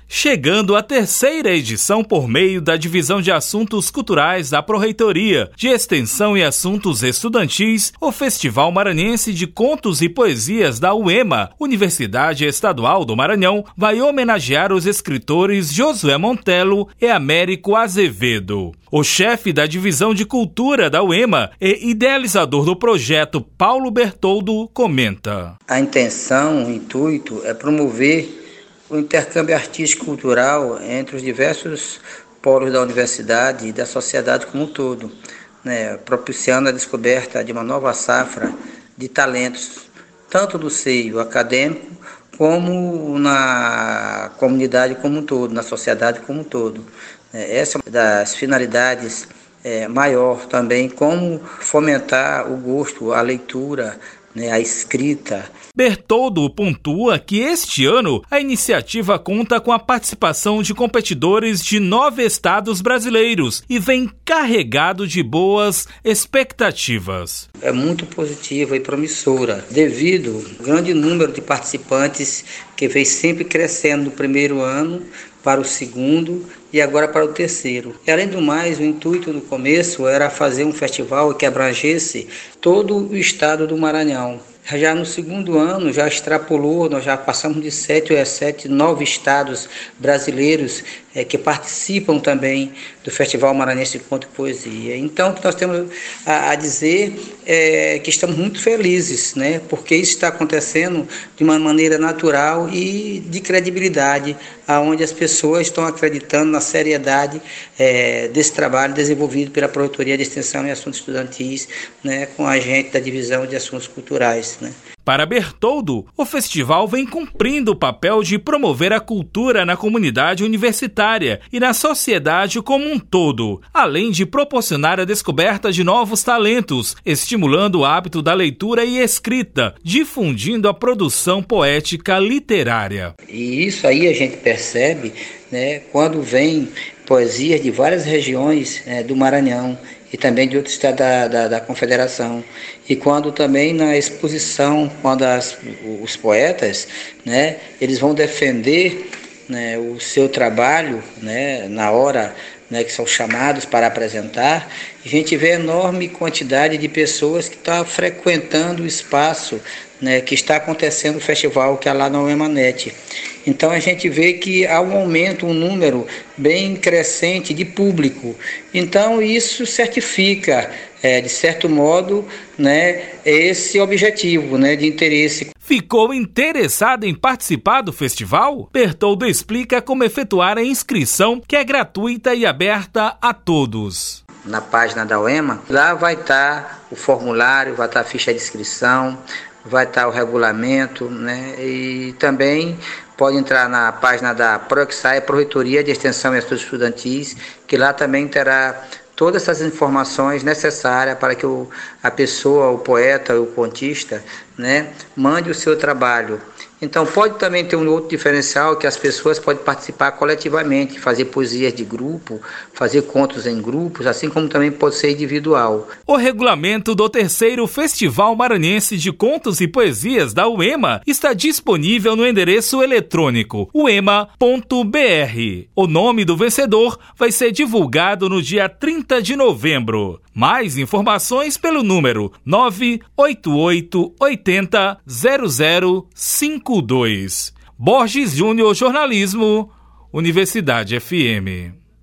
chegando à terceira edição por meio da Divisão de Assuntos Culturais da Pró-Reitoria de Extensão e Assuntos Estudantis, o Festival Maranhense de Contos e Poesias da UEMA, Universidade Estadual do Maranhão, vai homenagear os escritores Josué Montello e Américo Azevedo. O chefe da Divisão de Cultura da UEMA e idealizador do projeto, Paulo Bertoldo, comenta. A intenção, o intuito é promover o intercâmbio artístico-cultural entre os diversos polos da universidade e da sociedade como um todo, propiciando a descoberta de uma nova safra de talentos, tanto no seio acadêmico como na comunidade como um todo, na sociedade como um todo. Essa é uma das finalidades maior também, como fomentar o gosto, a leitura, a escrita. Bertoldo pontua que este ano a iniciativa conta com a participação de competidores de 9 estados brasileiros e vem carregado de boas expectativas. É muito positiva e promissora, devido ao grande número de participantes que vem sempre crescendo no primeiro ano para o segundo e agora para o terceiro. E, além do mais, o intuito no começo era fazer um festival que abrangesse todo o estado do Maranhão. Já no segundo ano, já extrapolou, nós já passamos de 9 estados brasileiros que participam também do Festival Maranhense de Conto e Poesia. Então, o que nós temos a dizer é que estamos muito felizes, porque isso está acontecendo de uma maneira natural e de credibilidade, onde as pessoas estão acreditando na seriedade desse trabalho desenvolvido pela Pró-Reitoria de Extensão e Assuntos Estudantis, com a gente da Divisão de Assuntos Culturais. Para Bertoldo, o festival vem cumprindo o papel de promover a cultura na comunidade universitária e na sociedade como um todo, além de proporcionar a descoberta de novos talentos, estimulando o hábito da leitura e escrita, difundindo a produção poética literária. E isso aí a gente percebe quando vem poesias de várias regiões do Maranhão e também de outros estados da Confederação. E quando também na exposição, quando os poetas, eles vão defender o seu trabalho, na hora que são chamados para apresentar, a gente vê a enorme quantidade de pessoas que estão frequentando o espaço que está acontecendo o festival, que é lá na UEMANET. Então a gente vê que há um aumento, um número bem crescente de público. Então isso certifica, de certo modo, esse objetivo de interesse. Ficou interessado em participar do festival? Bertoldo explica como efetuar a inscrição, que é gratuita e aberta a todos. Na página da UEMA, lá vai estar o formulário, vai estar a ficha de inscrição, vai estar o regulamento, e também pode entrar na página da PROEXAE, Pró-Reitoria de Extensão e Assuntos Estudantis, que lá também terá todas essas informações necessárias para que a pessoa, o poeta, o contista, mande o seu trabalho. Então pode também ter um outro diferencial, que as pessoas podem participar coletivamente, fazer poesias de grupo, fazer contos em grupos, assim como também pode ser individual. O regulamento do terceiro Festival Maranhense de Contos e Poesias da UEMA está disponível no endereço eletrônico uema.br. O nome do vencedor vai ser divulgado no dia 30 de novembro. Mais informações pelo número 988 80 0052. Borges Júnior Jornalismo, Universidade FM.